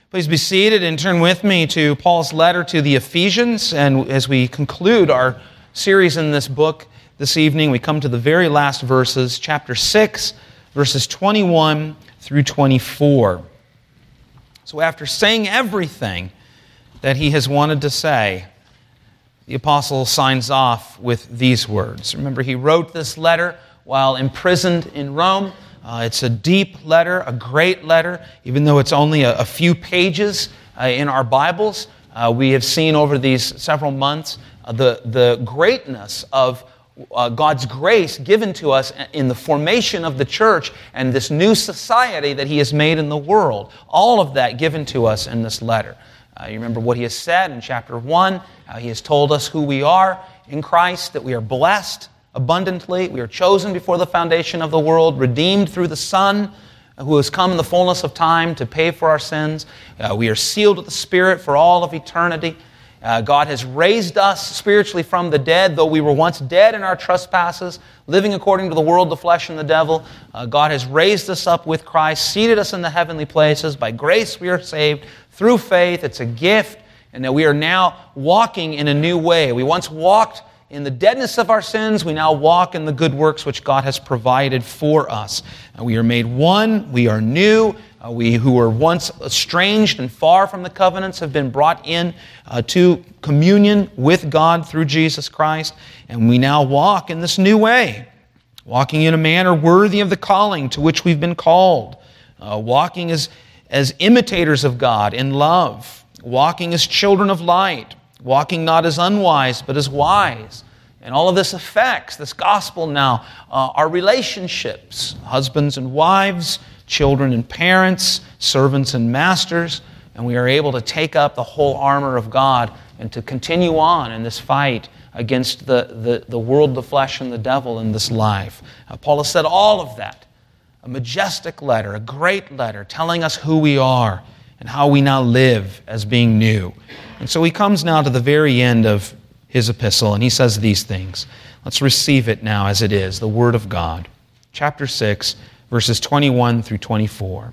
Please be seated and turn with me to Paul's letter to the Ephesians. And as we conclude our series in this book this evening, we come to the very last verses, chapter 6, verses 21 through 24. So after saying everything that he has wanted to say, the apostle signs off with these words. Remember, he wrote this letter while imprisoned in Rome. It's a deep letter, a great letter, even though it's only a few pages in our Bibles. We have seen over these several months the greatness of God's grace given to us in the formation of the church and this new society that He has made in the world. All of that given to us in this letter. You remember what he has said in chapter 1. He has told us who we are in Christ, that we are blessed abundantly. We are chosen before the foundation of the world, redeemed through the Son, who has come in the fullness of time to pay for our sins. We are sealed with the Spirit for all of eternity. God has raised us spiritually from the dead, though we were once dead in our trespasses, living according to the world, the flesh, and the devil. God has raised us up with Christ, seated us in the heavenly places. By grace we are saved through faith. It's a gift, and that we are now walking in a new way. We once walked in the deadness of our sins. We now walk in the good works which God has provided for us. We are made one. We are new. We who were once estranged and far from the covenants have been brought in to communion with God through Jesus Christ. And we now walk in this new way, walking in a manner worthy of the calling to which we've been called, walking as imitators of God in love, walking as children of light, walking not as unwise, but as wise. And all of this affects, this gospel now, our relationships, husbands and wives, children and parents, servants and masters. And we are able to take up the whole armor of God and to continue on in this fight against the world, the flesh, and the devil in this life. Paul has said all of that. A majestic letter, a great letter, telling us who we are and how we now live as being new. And so he comes now to the very end of his epistle, and he says these things. Let's receive it now as it is, the Word of God. Chapter 6, verses 21 through 24.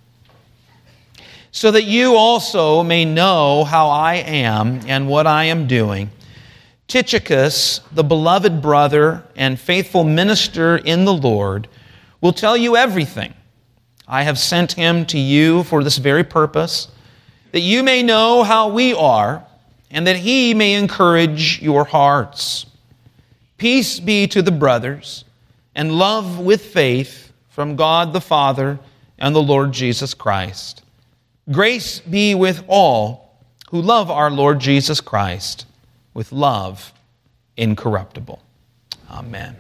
So that you also may know how I am and what I am doing, Tychicus, the beloved brother and faithful minister in the Lord, will tell you everything. I have sent him to you for this very purpose, that you may know how we are, and that he may encourage your hearts. Peace be to the brothers, and love with faith from God the Father and the Lord Jesus Christ. Grace be with all who love our Lord Jesus Christ with love incorruptible. Amen.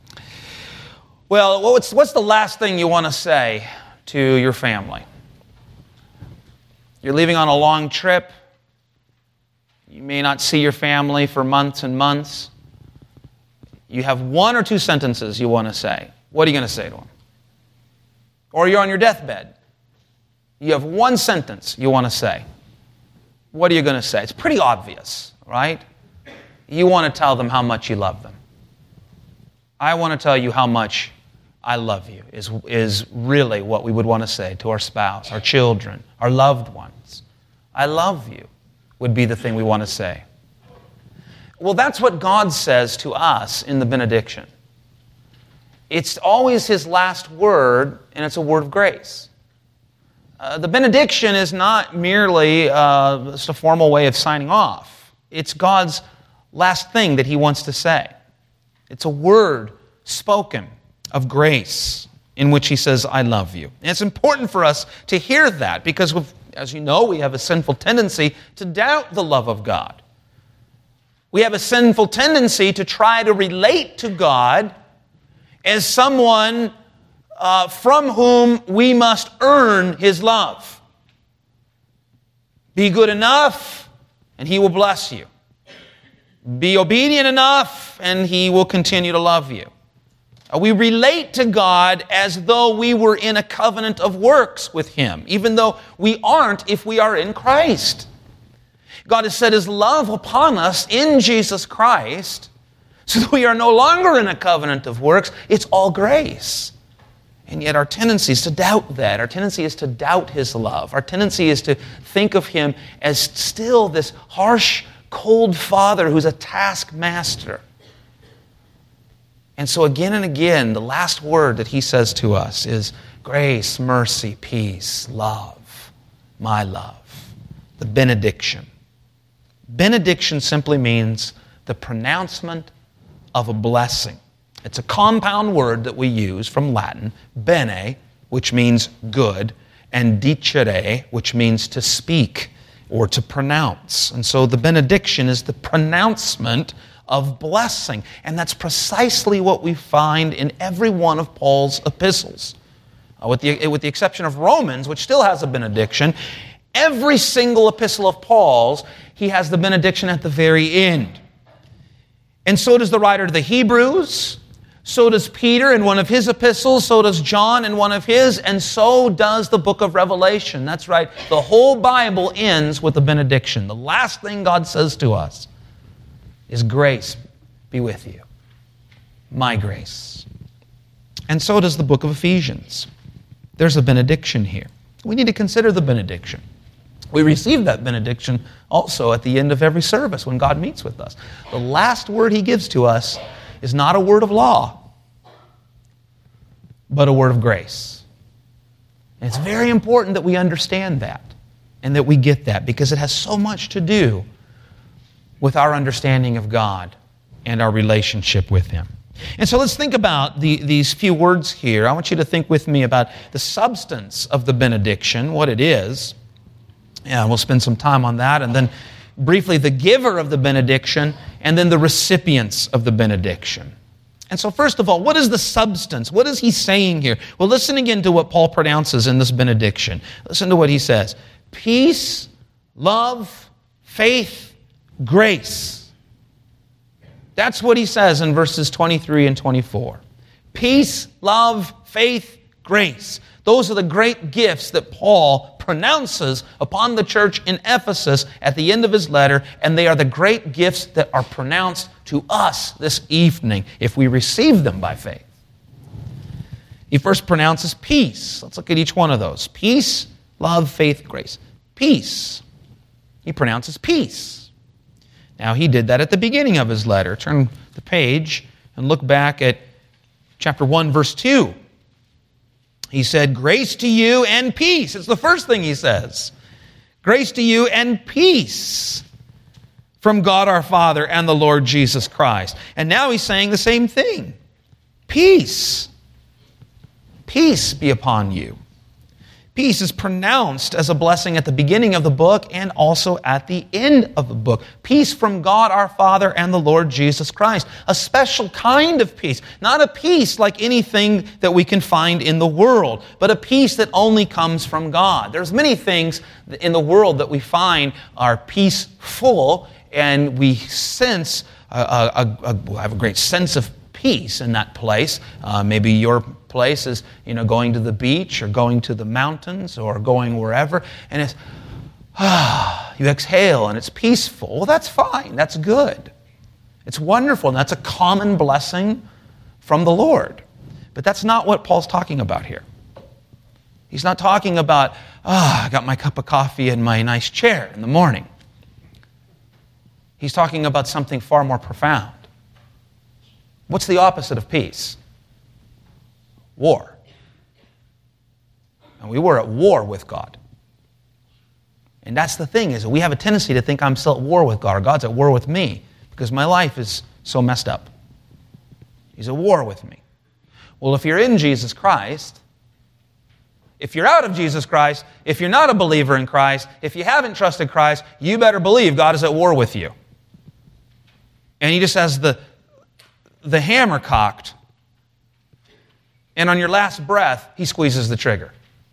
Well, what's the last thing you want to say to your family? You're leaving on a long trip. You may not see your family for months and months. You have one or two sentences you want to say. What are you going to say to them? Or you're on your deathbed. You have one sentence you want to say. What are you going to say? It's pretty obvious, right? You want to tell them how much you love them. I want to tell you how much I love you is really what we would want to say to our spouse, our children, our loved ones. I love you would be the thing we want to say. Well, that's what God says to us in the benediction. It's always His last word, and it's a word of grace. The benediction is not merely just a formal way of signing off. It's God's last thing that He wants to say. It's a word spoken of grace in which He says, I love you. And it's important for us to hear that because, as you know, we have a sinful tendency to doubt the love of God. We have a sinful tendency to try to relate to God as someone from whom we must earn His love. Be good enough, and He will bless you. Be obedient enough, and He will continue to love you. We relate to God as though we were in a covenant of works with Him, even though we aren't if we are in Christ. God has set His love upon us in Jesus Christ, so that we are no longer in a covenant of works. It's all grace. And yet our tendency is to doubt that. Our tendency is to doubt His love. Our tendency is to think of Him as still this harsh, cold Father who's a taskmaster. And so again and again, the last word that He says to us is grace, mercy, peace, love, my love, the benediction. Benediction simply means the pronouncement of a blessing. It's a compound word that we use from Latin, bene, which means good, and dicere, which means to speak or to pronounce. And so the benediction is the pronouncement of blessing. And that's precisely what we find in every one of Paul's epistles. With the exception of Romans, which still has a benediction, every single epistle of Paul's, he has the benediction at the very end. And so does the writer of the Hebrews, so does Peter in one of his epistles, so does John in one of his, and so does the book of Revelation. That's right, the whole Bible ends with a benediction. The last thing God says to us is grace be with you. My grace. And so does the book of Ephesians. There's a benediction here. We need to consider the benediction. We receive that benediction also at the end of every service when God meets with us. The last word He gives to us is not a word of law, but a word of grace. And it's very important that we understand that and that we get that, because it has so much to do with our understanding of God and our relationship with Him. And so let's think about these few words here. I want you to think with me about the substance of the benediction, what it is. Yeah, we'll spend some time on that, and then briefly the giver of the benediction, and then the recipients of the benediction. And so first of all, what is the substance? What is he saying here? Well, listen again to what Paul pronounces in this benediction. Listen to what he says. Peace, love, faith, grace. That's what he says in verses 23 and 24. Peace, love, faith, grace. Those are the great gifts that Paul pronounces upon the church in Ephesus at the end of his letter, and they are the great gifts that are pronounced to us this evening if we receive them by faith. He first pronounces peace. Let's look at each one of those. Peace, love, faith, grace. Peace. He pronounces peace. Now, he did that at the beginning of his letter. Turn the page and look back at chapter 1, verse 2. He said, grace to you and peace. It's the first thing he says. Grace to you and peace from God our Father and the Lord Jesus Christ. And now he's saying the same thing. Peace. Peace be upon you. Peace is pronounced as a blessing at the beginning of the book and also at the end of the book. Peace from God our Father and the Lord Jesus Christ. A special kind of peace. Not a peace like anything that we can find in the world, but a peace that only comes from God. There's many things in the world that we find are peaceful, and we sense, have a great sense of peace in that place. Maybe your place is, going to the beach or going to the mountains or going wherever, and it's, you exhale and it's peaceful. Well, that's fine. That's good. It's wonderful, and that's a common blessing from the Lord. But that's not what Paul's talking about here. He's not talking about, I got my cup of coffee and my nice chair in the morning. He's talking about something far more profound. What's the opposite of peace? War. And we were at war with God. And that's the thing, is we have a tendency to think I'm still at war with God, or God's at war with me, because my life is so messed up. He's at war with me. Well, if you're in Jesus Christ, if you're out of Jesus Christ, if you're not a believer in Christ, if you haven't trusted Christ, you better believe God is at war with you. And He just has the hammer cocked, and on your last breath, He squeezes the trigger.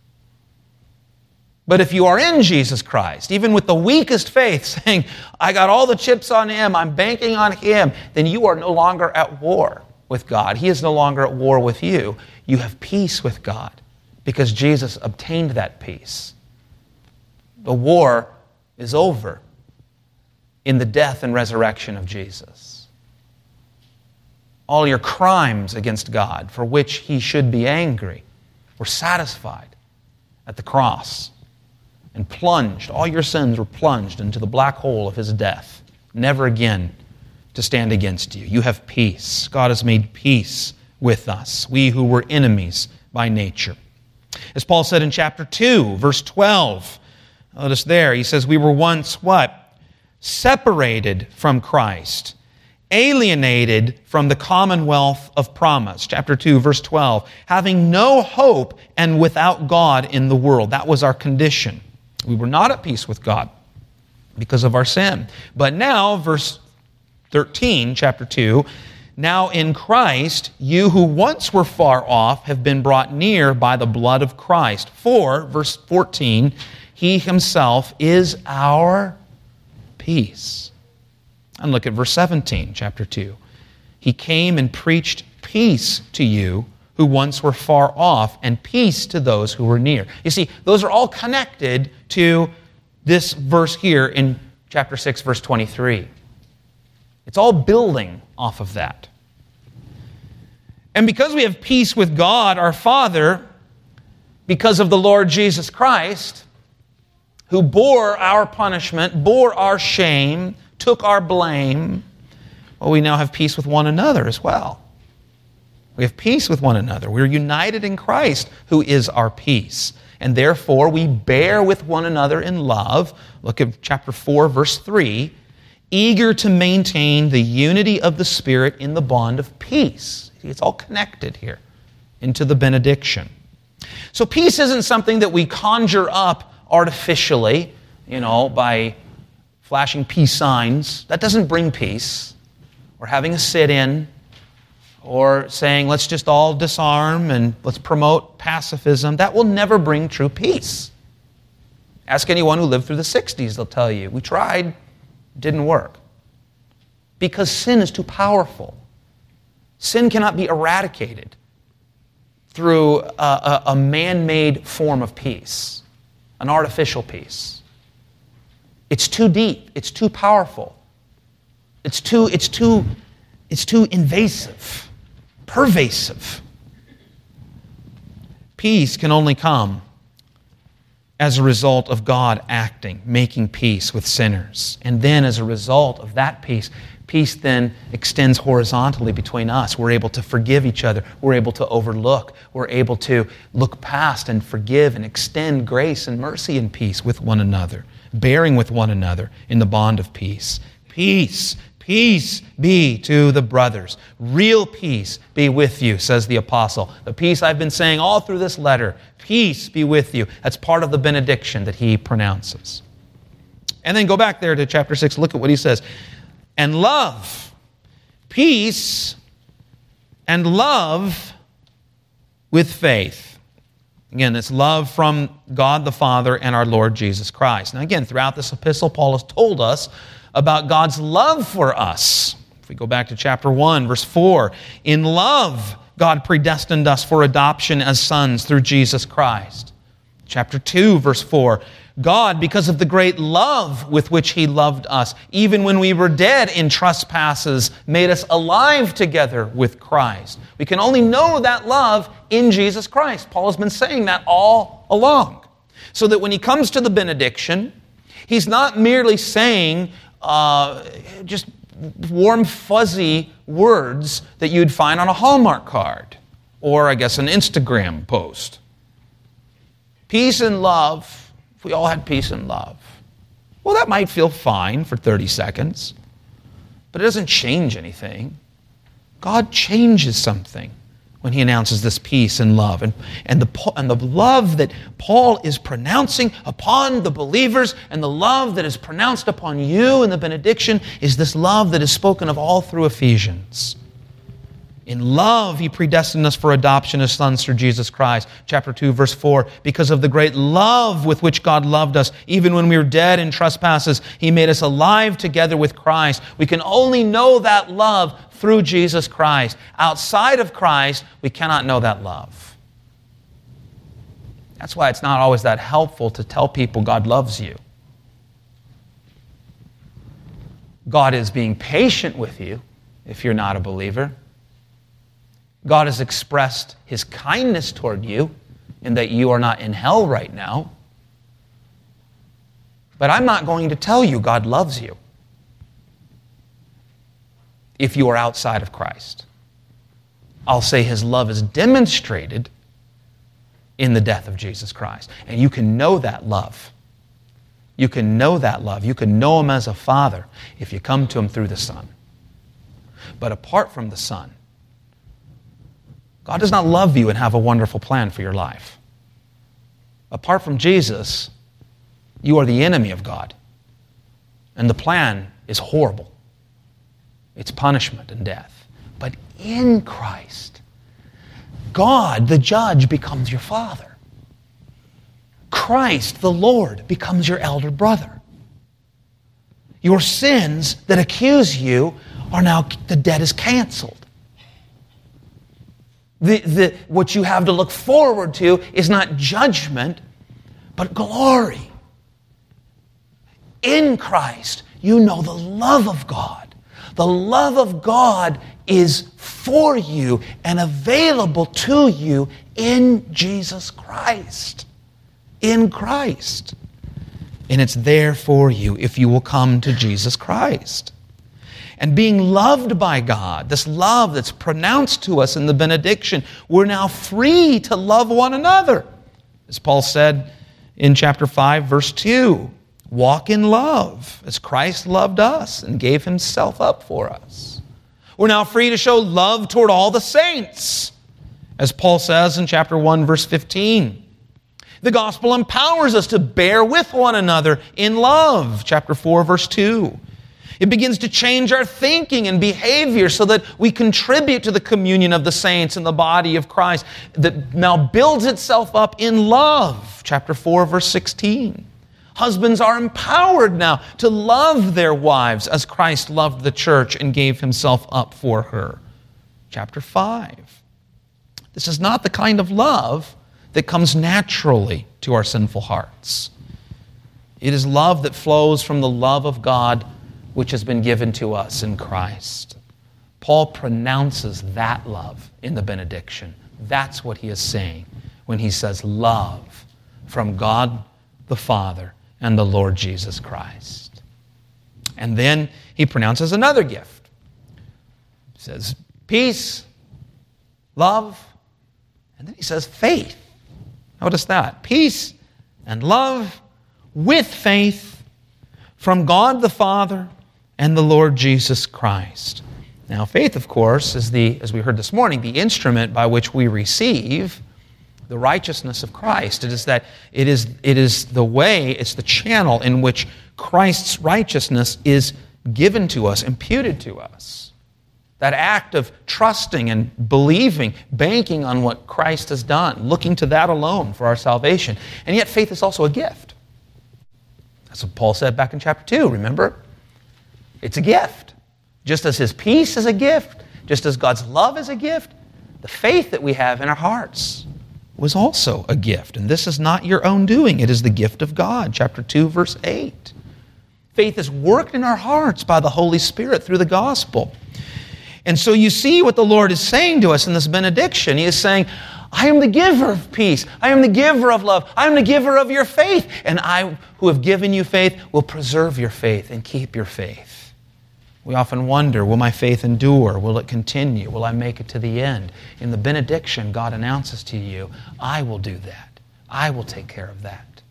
But if you are in Jesus Christ, even with the weakest faith, saying, I got all the chips on Him, I'm banking on Him, then you are no longer at war with God. He is no longer at war with you. You have peace with God because Jesus obtained that peace. The war is over in the death and resurrection of Jesus. All your crimes against God, for which He should be angry, were satisfied at the cross and plunged, all your sins were plunged into the black hole of his death, never again to stand against you. You have peace. God has made peace with us, we who were enemies by nature. As Paul said in chapter 2, verse 12, notice there, he says, we were once what? Separated from Christ, alienated from the commonwealth of promise. Chapter 2, verse 12, having no hope and without God in the world. That was our condition. We were not at peace with God because of our sin. But now, verse 13, chapter 2, now in Christ, you who once were far off have been brought near by the blood of Christ. For, verse 14, he himself is our peace. And look at verse 17, chapter 2. He came and preached peace to you who once were far off, and peace to those who were near. You see, those are all connected to this verse here in chapter 6, verse 23. It's all building off of that. And because we have peace with God, our Father, because of the Lord Jesus Christ, who bore our punishment, bore our shame, took our blame, well, we now have peace with one another as well. We have peace with one another. We're united in Christ, who is our peace. And therefore, we bear with one another in love. Look at chapter 4, verse 3. Eager to maintain the unity of the Spirit in the bond of peace. It's all connected here into the benediction. So peace isn't something that we conjure up artificially, by flashing peace signs. That doesn't bring peace. Or having a sit-in, or saying, let's just all disarm and let's promote pacifism. That will never bring true peace. Ask anyone who lived through the 60s, they'll tell you, we tried, didn't work. Because sin is too powerful. Sin cannot be eradicated through a man-made form of peace, an artificial peace. It's too deep. It's too powerful. It's too invasive, pervasive. Peace can only come as a result of God acting, making peace with sinners. And then as a result of that peace then extends horizontally between us. We're able to forgive each other. We're able to overlook. We're able to look past and forgive and extend grace and mercy and peace with one another, bearing with one another in the bond of peace. Peace be to the brothers. Real peace be with you, says the apostle. The peace I've been saying all through this letter. Peace be with you. That's part of the benediction that he pronounces. And then go back there to chapter 6. Look at what he says. And love, peace, and love with faith. Again, it's love from God the Father and our Lord Jesus Christ. Now again, throughout this epistle, Paul has told us about God's love for us. If we go back to chapter 1, verse 4, in love, God predestined us for adoption as sons through Jesus Christ. Chapter 2, verse 4, God, because of the great love with which He loved us, even when we were dead in trespasses, made us alive together with Christ. We can only know that love in Jesus Christ. Paul has been saying that all along. So that when he comes to the benediction, he's not merely saying just warm, fuzzy words that you'd find on a Hallmark card or, I guess, an Instagram post. Peace and love. If we all had peace and love, well, that might feel fine for 30 seconds, but it doesn't change anything. God changes something when He announces this peace and love. And the love that Paul is pronouncing upon the believers and the love that is pronounced upon you in the benediction is this love that is spoken of all through Ephesians. In love, He predestined us for adoption as sons through Jesus Christ. Chapter 2, verse 4, because of the great love with which God loved us, even when we were dead in trespasses, He made us alive together with Christ. We can only know that love through Jesus Christ. Outside of Christ, we cannot know that love. That's why it's not always that helpful to tell people God loves you. God is being patient with you if you're not a believer. God has expressed His kindness toward you in that you are not in hell right now. But I'm not going to tell you God loves you if you are outside of Christ. I'll say His love is demonstrated in the death of Jesus Christ. And you can know that love. You can know that love. You can know Him as a Father if you come to Him through the Son. But apart from the Son, God does not love you and have a wonderful plan for your life. Apart from Jesus, you are the enemy of God. And the plan is horrible. It's punishment and death. But in Christ, God, the judge, becomes your Father. Christ, the Lord, becomes your elder brother. Your sins that accuse you are now, the debt is canceled. What you have to look forward to is not judgment, but glory. In Christ, you know the love of God. The love of God is for you and available to you in Jesus Christ. In Christ. And it's there for you if you will come to Jesus Christ. And being loved by God, this love that's pronounced to us in the benediction, we're now free to love one another. As Paul said in chapter 5, verse 2, walk in love as Christ loved us and gave Himself up for us. We're now free to show love toward all the saints, as Paul says in chapter 1, verse 15. The gospel empowers us to bear with one another in love, chapter 4, verse 2. It begins to change our thinking and behavior so that we contribute to the communion of the saints in the body of Christ that now builds itself up in love. Chapter 4, verse 16. Husbands are empowered now to love their wives as Christ loved the church and gave Himself up for her. Chapter 5. This is not the kind of love that comes naturally to our sinful hearts. It is love that flows from the love of God which has been given to us in Christ. Paul pronounces that love in the benediction. That's what he is saying when he says love from God the Father and the Lord Jesus Christ. And then he pronounces another gift. He says peace, love, and then he says faith. Notice that. Peace and love with faith from God the Father and the Lord Jesus Christ. Now, faith, of course, is as we heard this morning, the instrument by which we receive the righteousness of Christ. It is the way, it's the channel in which Christ's righteousness is given to us, imputed to us. That act of trusting and believing, banking on what Christ has done, looking to that alone for our salvation. And yet faith is also a gift. That's what Paul said back in chapter 2, remember? It's a gift. Just as His peace is a gift, just as God's love is a gift, the faith that we have in our hearts was also a gift. And this is not your own doing. It is the gift of God. Chapter 2, verse 8. Faith is worked in our hearts by the Holy Spirit through the gospel. And so you see what the Lord is saying to us in this benediction. He is saying, I am the giver of peace. I am the giver of love. I am the giver of your faith. And I, who have given you faith, will preserve your faith and keep your faith. We often wonder, will my faith endure? Will it continue? Will I make it to the end? In the benediction, God announces to you, I will do that. I will take care of that.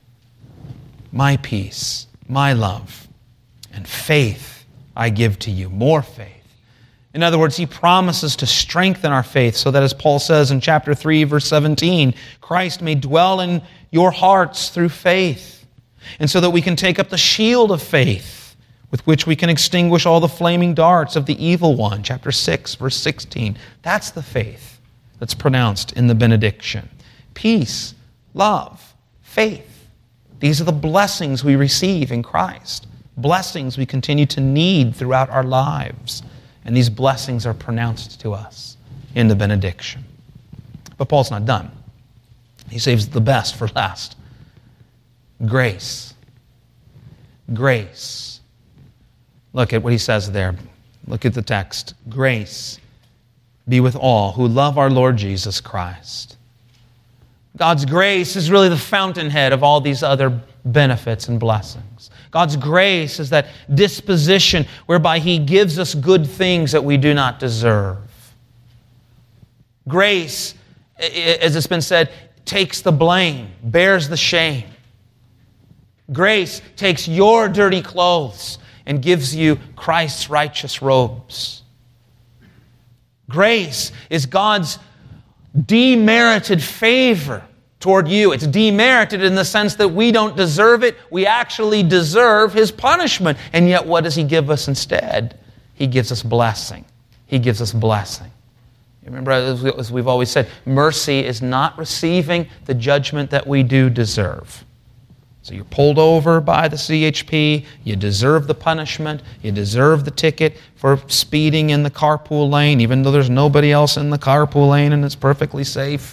My peace, my love, and faith I give to you, more faith. In other words, He promises to strengthen our faith so that, as Paul says in chapter 3, verse 17, Christ may dwell in your hearts through faith, and so that we can take up the shield of faith with which we can extinguish all the flaming darts of the evil one. Chapter 6, verse 16. That's the faith that's pronounced in the benediction. Peace, love, faith. These are the blessings we receive in Christ. Blessings we continue to need throughout our lives. And these blessings are pronounced to us in the benediction. But Paul's not done. He saves the best for last. Grace. Grace. Look at what he says there. Look at the text. Grace be with all who love our Lord Jesus Christ. God's grace is really the fountainhead of all these other benefits and blessings. God's grace is that disposition whereby He gives us good things that we do not deserve. Grace, as it's been said, takes the blame, bears the shame. Grace takes your dirty clothes and gives you Christ's righteous robes. Grace is God's demerited favor toward you. It's demerited in the sense that we don't deserve it. We actually deserve His punishment. And yet what does He give us instead? He gives us blessing. He gives us blessing. Remember, as we've always said, mercy is not receiving the judgment that we do deserve. So you're pulled over by the CHP, you deserve the punishment, you deserve the ticket for speeding in the carpool lane, even though there's nobody else in the carpool lane and it's perfectly safe.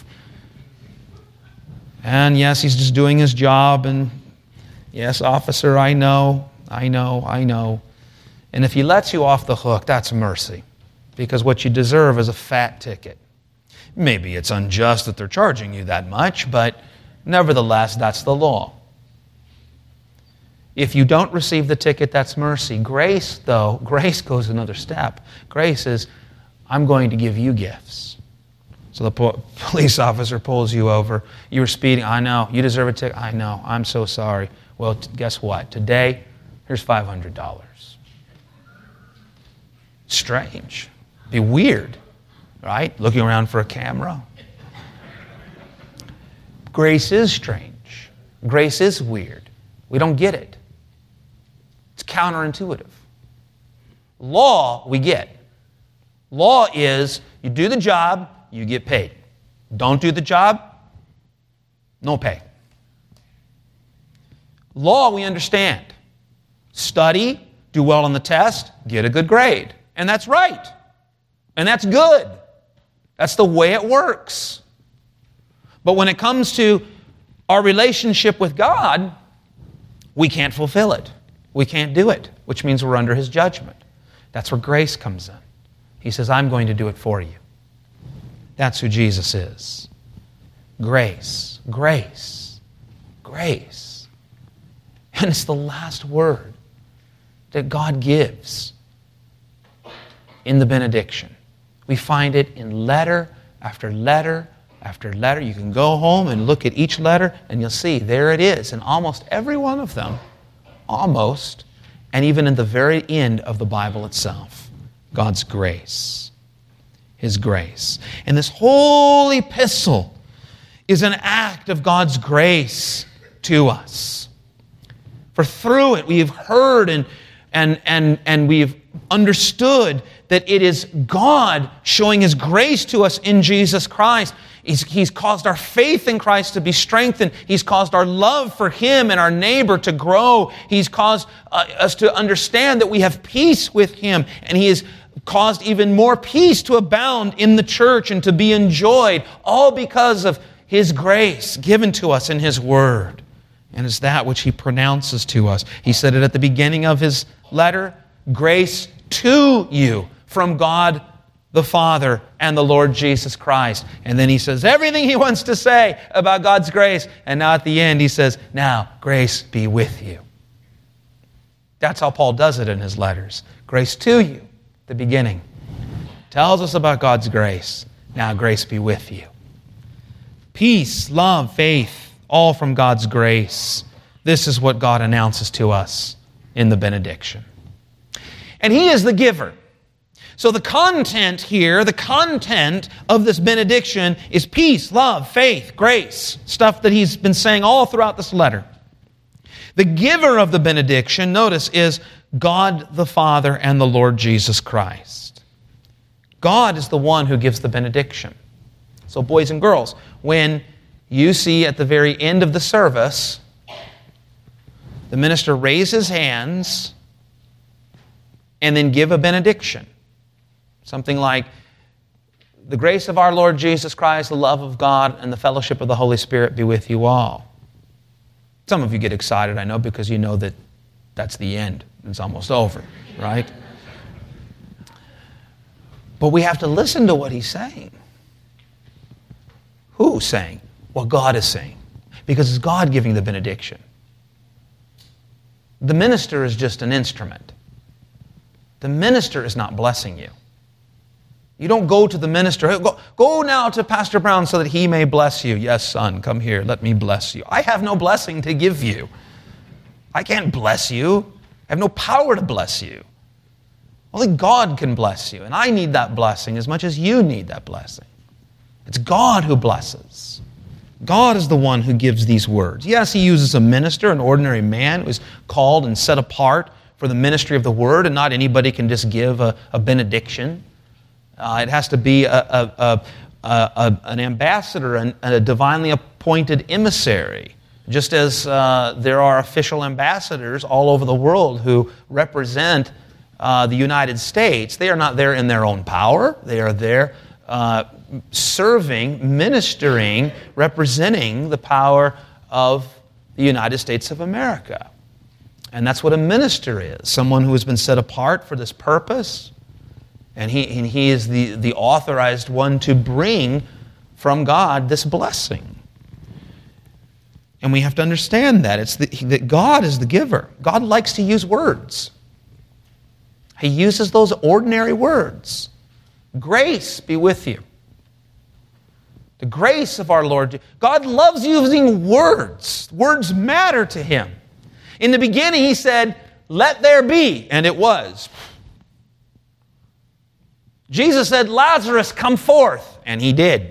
And yes, he's just doing his job, and yes, officer, I know. And if he lets you off the hook, that's mercy, because what you deserve is a fat ticket. Maybe it's unjust that they're charging you that much, but nevertheless, that's the law. If you don't receive the ticket, that's mercy. Grace, though, grace goes another step. Grace is, I'm going to give you gifts. So the police officer pulls you over. You were speeding. I know. You deserve a ticket. I know. I'm so sorry. Well, guess what? Today, here's $500. Strange. Be weird, right? Looking around for a camera. Grace is strange. Grace is weird. We don't get it. It's counterintuitive. Law, we get. Law is, you do the job, you get paid. Don't do the job, no pay. Law, we understand. Study, do well on the test, get a good grade. And that's right. And that's good. That's the way it works. But when it comes to our relationship with God, we can't fulfill it. We can't do it, which means we're under His judgment. That's where grace comes in. He says, I'm going to do it for you. That's who Jesus is. Grace, grace, grace. And it's the last word that God gives in the benediction. We find it in letter after letter after letter. You can go home and look at each letter and you'll see there it is in almost every one of them. Almost. And even in the very end of the Bible itself. God's grace. His grace. And this whole epistle is an act of God's grace to us. For through it we have heard and we've understood that it is God showing His grace to us in Jesus Christ. He's caused our faith in Christ to be strengthened. He's caused our love for Him and our neighbor to grow. He's caused us to understand that we have peace with Him. And He has caused even more peace to abound in the church and to be enjoyed, all because of His grace given to us in His Word. And it's that which He pronounces to us. He said it at the beginning of His letter, grace to you from God the Father and the Lord Jesus Christ. And then He says everything He wants to say about God's grace. And now at the end He says, now grace be with you. That's how Paul does it in his letters. Grace to you, the beginning. Tells us about God's grace. Now grace be with you. Peace, love, faith, all from God's grace. This is what God announces to us in the benediction. And He is the giver. So the content here, the content of this benediction is peace, love, faith, grace, stuff that he's been saying all throughout this letter. The giver of the benediction, notice, is God the Father and the Lord Jesus Christ. God is the one who gives the benediction. So boys and girls, when you see at the very end of the service, the minister raise his hands and then give a benediction. Something like, the grace of our Lord Jesus Christ, the love of God, and the fellowship of the Holy Spirit be with you all. Some of you get excited, I know, because you know that that's the end. It's almost over, right? But we have to listen to what he's saying. Who's saying? what God is saying, because it's God giving the benediction. The minister is just an instrument. The minister is not blessing you. You don't go to the minister, "Hey, go now to Pastor Brown so that he may bless you." "Yes, son, come here, let me bless you." I have no blessing to give you. I can't bless you. I have no power to bless you. Only God can bless you, and I need that blessing as much as you need that blessing. It's God who blesses. God is the one who gives these words. Yes, He uses a minister, an ordinary man who is called and set apart for the ministry of the Word, and not anybody can just give a benediction. It has to be an ambassador and a divinely appointed emissary. Just as there are official ambassadors all over the world who represent the United States, they are not there in their own power. They are there serving, ministering, representing the power of the United States of America. And that's what a minister is, someone who has been set apart for this purpose. And he is the authorized one to bring from God this blessing. And we have to understand that. That God is the giver. God likes to use words. He uses those ordinary words. Grace be with you. The grace of our Lord. God loves using words. Words matter to Him. In the beginning He said, "Let there be," and it was. Jesus said, "Lazarus, come forth," and He did.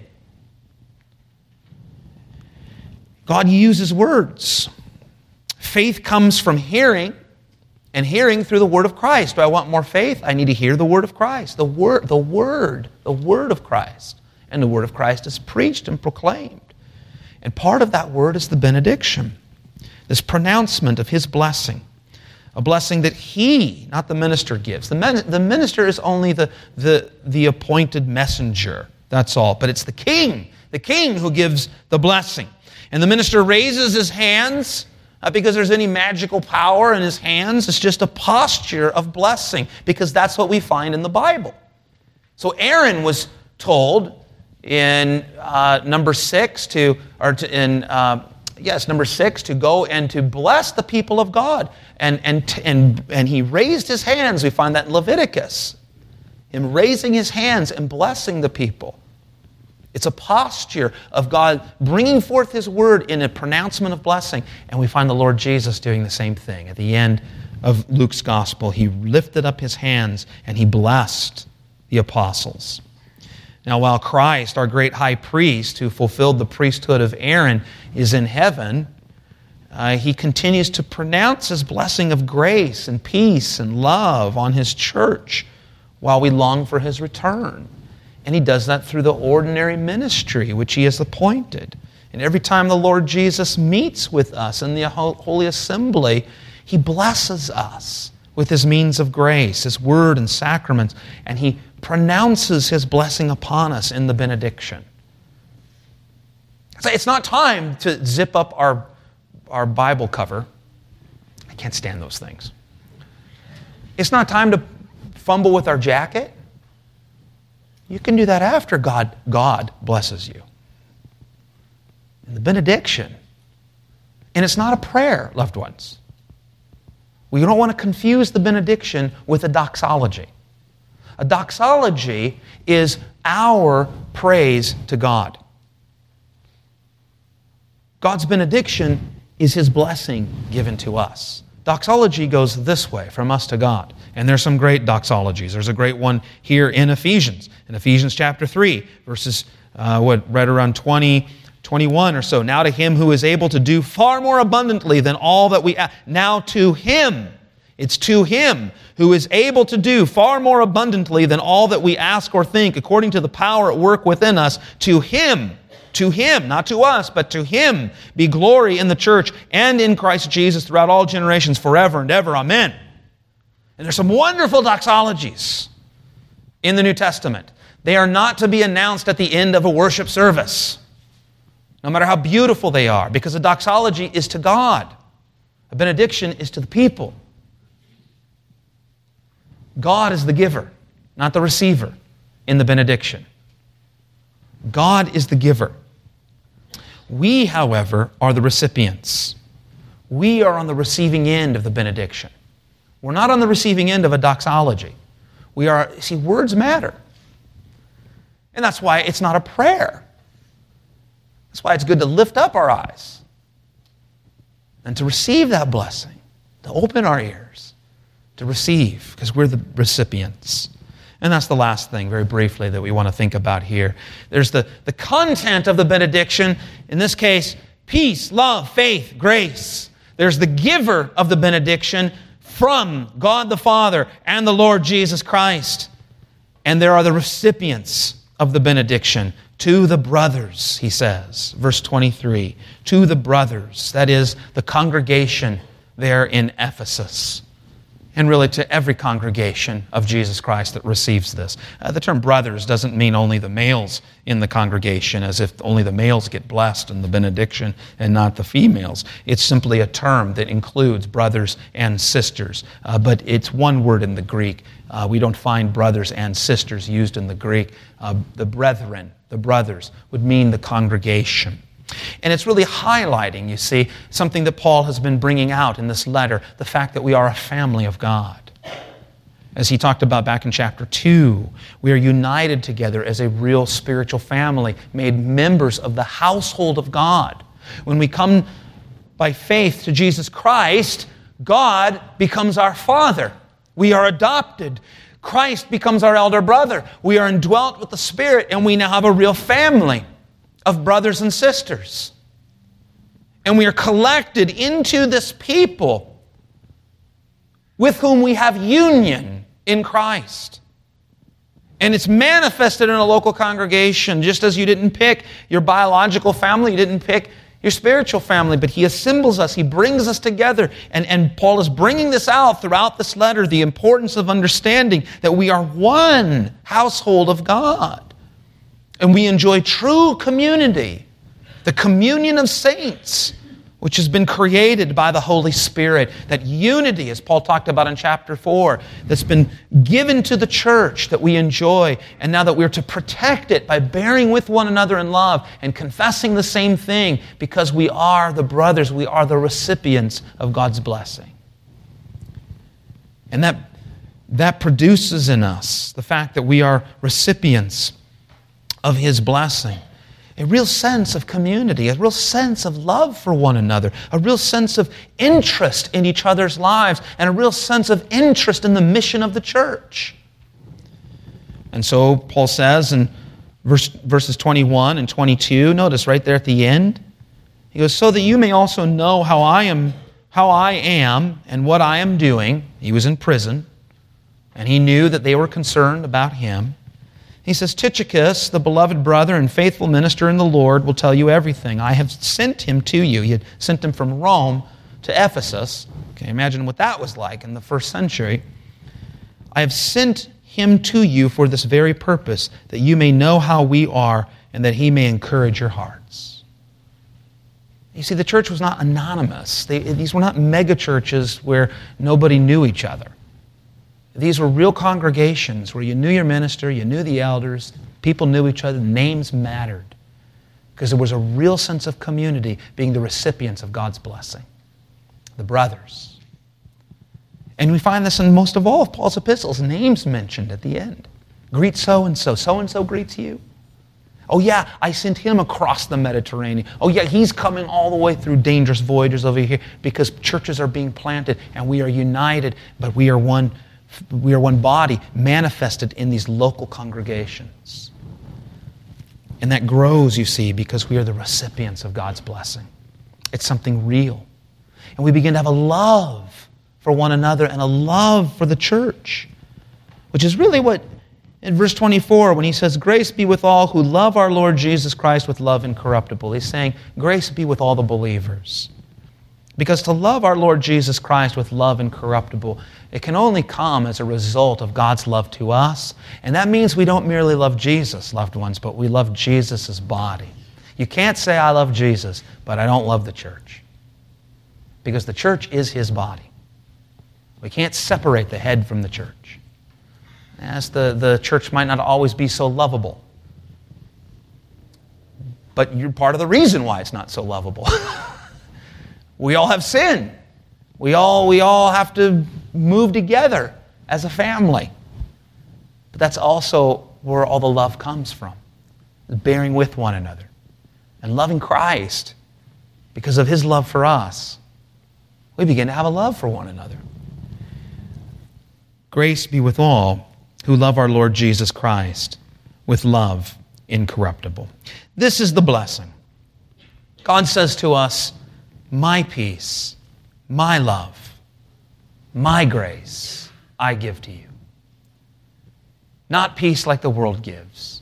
God uses words. Faith comes from hearing, and hearing through the Word of Christ. Do I want more faith? I need to hear the Word of Christ. The Word of Christ. And the Word of Christ is preached and proclaimed. And part of that Word is the benediction, this pronouncement of His blessing. A blessing that He, not the minister, gives. The minister is only the appointed messenger. That's all. But it's the king who gives the blessing. And the minister raises his hands, not because there's any magical power in his hands. It's just a posture of blessing, because that's what we find in the Bible. So Aaron was told in number 6 to go and to bless the people of God. And he raised his hands. We find that in Leviticus. Him raising his hands and blessing the people. It's a posture of God bringing forth His word in a pronouncement of blessing. And we find the Lord Jesus doing the same thing. At the end of Luke's gospel, He lifted up His hands and He blessed the apostles. Now, while Christ, our great high priest, who fulfilled the priesthood of Aaron, is in heaven, He continues to pronounce His blessing of grace and peace and love on His church while we long for His return. And He does that through the ordinary ministry which He has appointed. And every time the Lord Jesus meets with us in the Holy Assembly, He blesses us with His means of grace, His word and sacraments, and He pronounces His blessing upon us in the benediction. So it's not time to zip up our Bible cover. I can't stand those things. It's not time to fumble with our jacket. You can do that after God blesses you. In the benediction. And it's not a prayer, loved ones. We don't want to confuse the benediction with a doxology. A doxology is our praise to God. God's benediction is His blessing given to us. Doxology goes this way, from us to God. And there's some great doxologies. There's a great one here in Ephesians. In Ephesians chapter 3, verses, right around 20, 21 or so. Now to Him who is able to do far more abundantly than all that we ask. Now to Him. It's to Him who is able to do far more abundantly than all that we ask or think, according to the power at work within us. To Him, not to us, but to Him, be glory in the church and in Christ Jesus throughout all generations, forever and ever. Amen. And there's some wonderful doxologies in the New Testament. They are not to be announced at the end of a worship service, no matter how beautiful they are, because a doxology is to God. A benediction is to the people. God is the giver, not the receiver, in the benediction. God is the giver. We, however, are the recipients. We are on the receiving end of the benediction. We're not on the receiving end of a doxology. We are, see, words matter. And that's why it's not a prayer. That's why it's good to lift up our eyes and to receive that blessing, to open our ears, to receive, because we're the recipients. And that's the last thing, very briefly, that we want to think about here. There's the content of the benediction. In this case, peace, love, faith, grace. There's the giver of the benediction from God the Father and the Lord Jesus Christ. And there are the recipients of the benediction. To the brothers, he says, verse 23. To the brothers, that is, the congregation there in Ephesus. And really to every congregation of Jesus Christ that receives this. The term brothers doesn't mean only the males in the congregation, as if only the males get blessed in the benediction and not the females. It's simply a term that includes brothers and sisters. But it's one word in the Greek. We don't find brothers and sisters used in the Greek. The brethren, the brothers, would mean the congregation. And it's really highlighting, you see, something that Paul has been bringing out in this letter, the fact that we are a family of God. As he talked about back in chapter 2, we are united together as a real spiritual family, made members of the household of God. When we come by faith to Jesus Christ, God becomes our Father. We are adopted. Christ becomes our elder brother. We are indwelt with the Spirit, and we now have a real family of brothers and sisters. And we are collected into this people with whom we have union in Christ. And it's manifested in a local congregation, just as you didn't pick your biological family, you didn't pick your spiritual family, but He assembles us, He brings us together. And Paul is bringing this out throughout this letter, the importance of understanding that we are one household of God. And we enjoy true community, the communion of saints, which has been created by the Holy Spirit. That unity, as Paul talked about in chapter 4, that's been given to the church that we enjoy. And now that we're to protect it by bearing with one another in love and confessing the same thing, because we are the brothers, we are the recipients of God's blessing. And that produces in us the fact that we are recipients of His blessing. A real sense of community, a real sense of love for one another, a real sense of interest in each other's lives, and a real sense of interest in the mission of the church. And so Paul says in verses 21 and 22, notice right there at the end, he goes, so that you may also know how I am and what I am doing. He was in prison, and he knew that they were concerned about him. He says, Tychicus, the beloved brother and faithful minister in the Lord, will tell you everything. I have sent him to you. He had sent him from Rome to Ephesus. Okay, imagine what that was like in the first century. I have sent him to you for this very purpose, that you may know how we are and that he may encourage your hearts. You see, the church was not anonymous. These were not mega churches where nobody knew each other. These were real congregations where you knew your minister, you knew the elders, people knew each other, names mattered. Because there was a real sense of community being the recipients of God's blessing. The brothers. And we find this in most of all of Paul's epistles, names mentioned at the end. Greet so-and-so, so-and-so greets you. Oh yeah, I sent him across the Mediterranean. Oh yeah, he's coming all the way through dangerous voyages over here because churches are being planted and we are united, but we are one body manifested in these local congregations. And that grows, you see, because we are the recipients of God's blessing. It's something real. And we begin to have a love for one another and a love for the church, which is really what, in verse 24, when he says, grace be with all who love our Lord Jesus Christ with love incorruptible. He's saying, grace be with all the believers. Because to love our Lord Jesus Christ with love incorruptible, it can only come as a result of God's love to us. And that means we don't merely love Jesus, loved ones, but we love Jesus' body. You can't say, I love Jesus, but I don't love the church. Because the church is His body. We can't separate the head from the church. Yes, the church might not always be so lovable. but you're part of the reason why it's not so lovable. We all have sin. We all have to move together as a family. But that's also where all the love comes from, bearing with one another and loving Christ because of His love for us. We begin to have a love for one another. Grace be with all who love our Lord Jesus Christ with love incorruptible. This is the blessing. God says to us, my peace, my love, my grace, I give to you. Not peace like the world gives.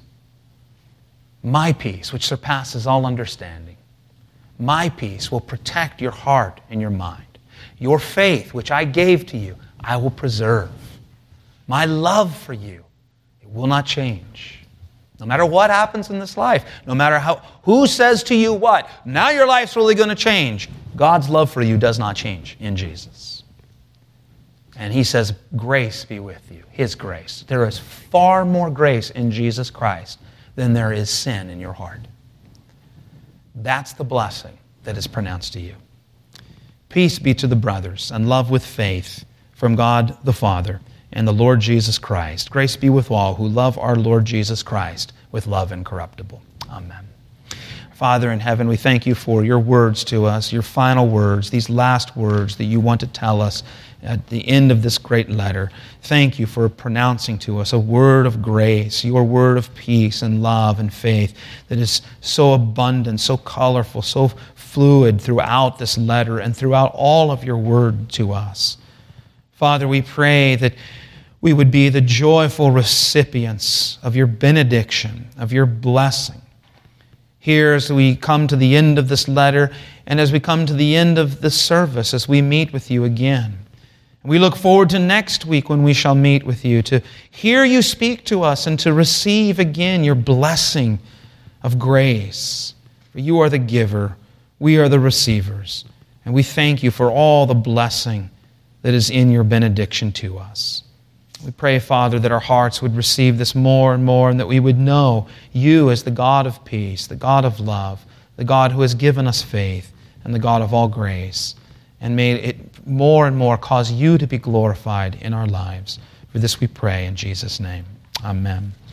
My peace, which surpasses all understanding. My peace will protect your heart and your mind. Your faith, which I gave to you, I will preserve. My love for you, it will not change. No matter what happens in this life, no matter who says to you what, now your life's really going to change. God's love for you does not change in Jesus. And He says, grace be with you, His grace. There is far more grace in Jesus Christ than there is sin in your heart. That's the blessing that is pronounced to you. Peace be to the brothers, and love with faith from God the Father and the Lord Jesus Christ. Grace be with all who love our Lord Jesus Christ with love incorruptible. Amen. Father in heaven, we thank you for your words to us, your final words, these last words that you want to tell us at the end of this great letter. Thank you for pronouncing to us a word of grace, your word of peace and love and faith that is so abundant, so colorful, so fluid throughout this letter and throughout all of your word to us. Father, we pray that we would be the joyful recipients of your benediction, of your blessing. Here as we come to the end of this letter and as we come to the end of this service, as we meet with you again. We look forward to next week when we shall meet with you to hear you speak to us and to receive again your blessing of grace. For you are the giver, we are the receivers, and we thank you for all the blessing that is in your benediction to us. We pray, Father, that our hearts would receive this more and more and that we would know you as the God of peace, the God of love, the God who has given us faith, and the God of all grace. And may it more and more cause you to be glorified in our lives. For this we pray in Jesus' name. Amen.